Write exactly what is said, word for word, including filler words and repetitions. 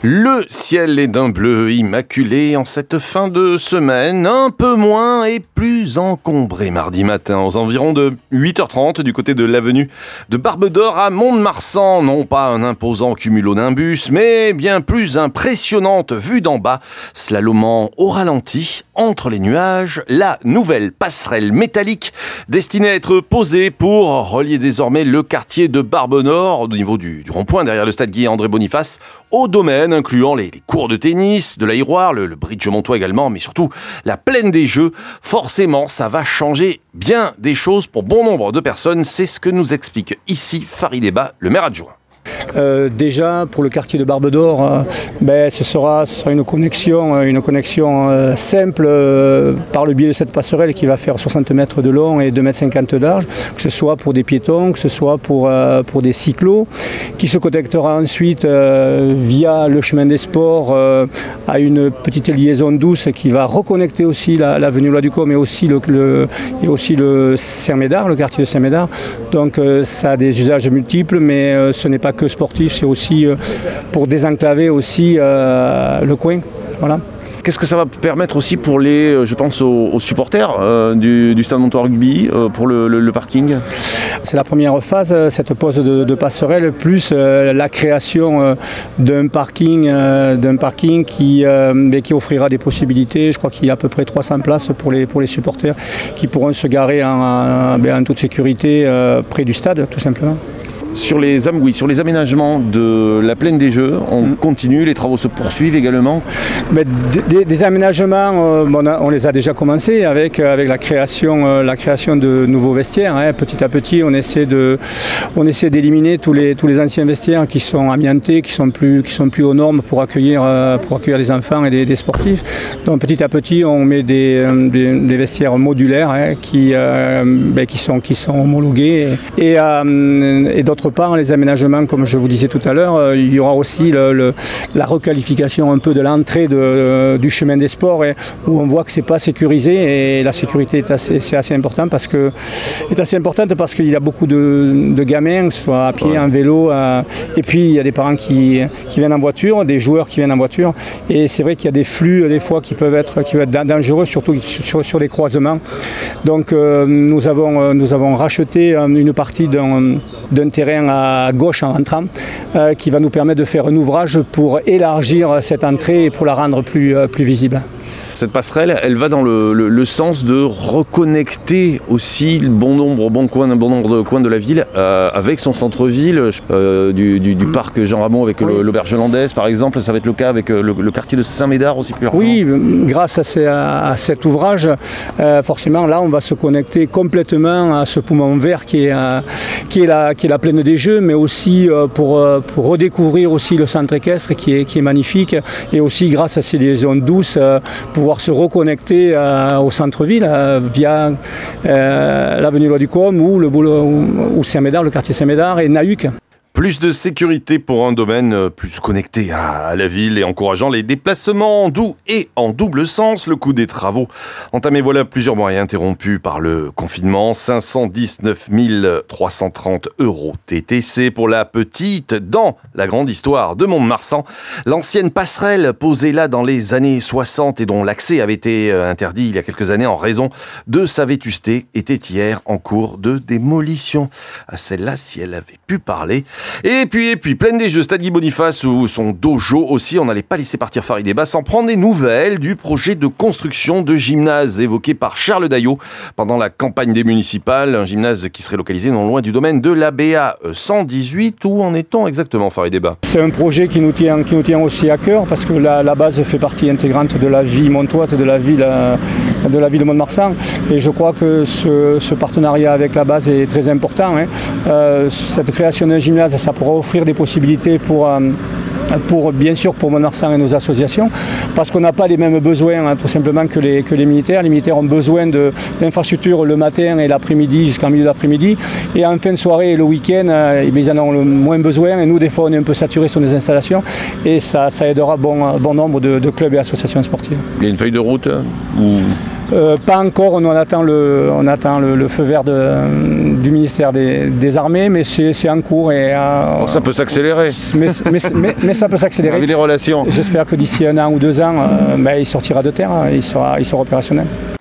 Le ciel est d'un bleu immaculé en cette fin de semaine, un peu moins et plus encombré mardi matin aux environs de huit heures trente du côté de l'avenue de Barbe d'Or à Mont-de-Marsan. Non pas un imposant cumulonimbus, mais bien plus impressionnante vue d'en bas, slalomant au ralenti entre les nuages, la nouvelle passerelle métallique destinée à être posée pour relier désormais le quartier de Barbe Nord au niveau du, du rond-point derrière le stade Guy-André Boniface au domaine incluant les, les cours de tennis, de l'aéroire, le, le bridge montois également, mais surtout la plaine des Jeux. Forcément, ça va changer bien des choses pour bon nombre de personnes. C'est ce que nous explique ici Farid Eba, le maire adjoint. Euh, déjà pour le quartier de Barbe d'Or, euh, ben, ce, sera, ce sera une connexion, une connexion euh, simple euh, par le biais de cette passerelle qui va faire soixante mètres de long et deux mètres cinquante de large, que ce soit pour des piétons, que ce soit pour, euh, pour des cyclos, qui se connectera ensuite euh, via le chemin des sports euh, à une petite liaison douce qui va reconnecter aussi la, l'avenue Lois-du-Caume et aussi le, le, et aussi le Saint-Médard, le quartier de Saint-Médard. Donc euh, ça a des usages multiples, mais euh, ce n'est pas que sportif, c'est aussi euh, pour désenclaver aussi euh, le coin. Voilà. Qu'est-ce que ça va permettre aussi pour les, je pense aux, aux supporters euh, du, du Stade Montois Rugby euh, pour le, le, le parking? C'est la première phase, cette pose de, de passerelle, plus euh, la création euh, d'un parking, euh, d'un parking qui, euh, qui offrira des possibilités. Je crois qu'il y a à peu près trois cents places pour les, pour les supporters qui pourront se garer en, en, en toute sécurité euh, près du stade, tout simplement. Sur les, oui, sur les aménagements de la plaine des Jeux, on mmh. continue, les travaux se poursuivent également. Mais des, des aménagements, euh, on, a, on les a déjà commencés avec, avec la, création, euh, la création de nouveaux vestiaires. Hein. Petit à petit, on essaie, de, on essaie d'éliminer tous les, tous les anciens vestiaires qui sont amiantés, qui sont plus, qui sont plus aux normes pour accueillir, euh, pour accueillir les enfants et des, des sportifs. Donc petit à petit, on met des, des, des vestiaires modulaires hein, qui, euh, ben, qui, sont, qui sont homologués. Et, euh, et d'autres part, les aménagements, comme je vous disais tout à l'heure, euh, il y aura aussi le, le, la requalification un peu de l'entrée de, euh, du chemin des sports et, où on voit que c'est pas sécurisé et la sécurité est assez, c'est assez important parce que est assez importante parce qu'il y a beaucoup de, de gamins, que ce soit à pied, ouais. en vélo, euh, et puis il y a des parents qui, qui viennent en voiture, des joueurs qui viennent en voiture, et c'est vrai qu'il y a des flux des fois qui peuvent être, qui peuvent être dangereux, surtout sur, sur les croisements. Donc euh, nous avons, nous avons racheté une partie d'un, d'un terrain à gauche en rentrant euh, qui va nous permettre de faire un ouvrage pour élargir cette entrée et pour la rendre plus, euh, plus visible. Cette passerelle, elle va dans le, le, le sens de reconnecter aussi le bon nombre, bon coin, un bon nombre de coins de la ville euh, avec son centre-ville, euh, du, du, du parc Jean Ramon avec oui. le, l'auberge hollandaise par exemple. Ça va être le cas avec le, le quartier de Saint-Médard aussi plus largement. Oui, grâce à, ces, à cet ouvrage, euh, forcément là on va se connecter complètement à ce poumon vert qui est, euh, qui est, la, qui est la plaine des Jeux, mais aussi euh, pour, euh, pour redécouvrir aussi le centre équestre qui est, qui est magnifique, et aussi grâce à ces liaisons douces euh, pour pouvoir se reconnecter euh, au centre-ville euh, via euh, l'avenue Lois-du-Caume ou, le, ou, ou Saint-Médard, le quartier Saint-Médard et Nahuc. Plus de sécurité pour un domaine plus connecté à la ville et encourageant les déplacements en doux et en double sens. Le coût des travaux entamés, voilà plusieurs mois et interrompus par le confinement. cinq cent dix-neuf mille trois cent trente euros T T C pour la petite. Dans la grande histoire de Mont-de-Marsan, l'ancienne passerelle posée là dans les années soixante et dont l'accès avait été interdit il y a quelques années en raison de sa vétusté était hier en cours de démolition. À celle-là, si elle avait pu parler. Et puis, et puis, pleine des Jeux, Stade Guy Boniface ou son dojo aussi, on n'allait pas laisser partir Farid Eba sans prendre des nouvelles du projet de construction de gymnase évoqué par Charles Daillot pendant la campagne des municipales, un gymnase qui serait localisé non loin du domaine de l'A B A cent dix-huit. Où en est-on exactement, Farid Eba? C'est un projet qui nous tient, qui nous tient aussi à cœur parce que la, la base fait partie intégrante de la vie montoise et de la ville, de la ville de Mont-de-Marsan, et je crois que ce, ce partenariat avec la base est très important. Hein. Euh, cette création d'un gymnase, ça pourra offrir des possibilités pour, euh, pour bien sûr pour Mont-de-Marsan et nos associations, parce qu'on n'a pas les mêmes besoins hein, tout simplement que les, que les militaires. Les militaires ont besoin de, d'infrastructures le matin et l'après-midi jusqu'en milieu d'après-midi, et en fin de soirée et le week-end, euh, ils en ont le moins besoin, et nous des fois on est un peu saturés sur nos installations, et ça, ça aidera bon, bon nombre de, de clubs et associations sportives. Il y a une feuille de route ou... euh, Pas encore, on, on attend le, on attend le, le feu vert de, du ministère des, des Armées, mais c'est en cours. Et, euh, bon, ça peut s'accélérer. Mais, mais, mais, mais ça peut s'accélérer. Avec les relations. J'espère que d'ici un an ou deux ans, euh, ben, il sortira de terre, il sera, il sera opérationnel.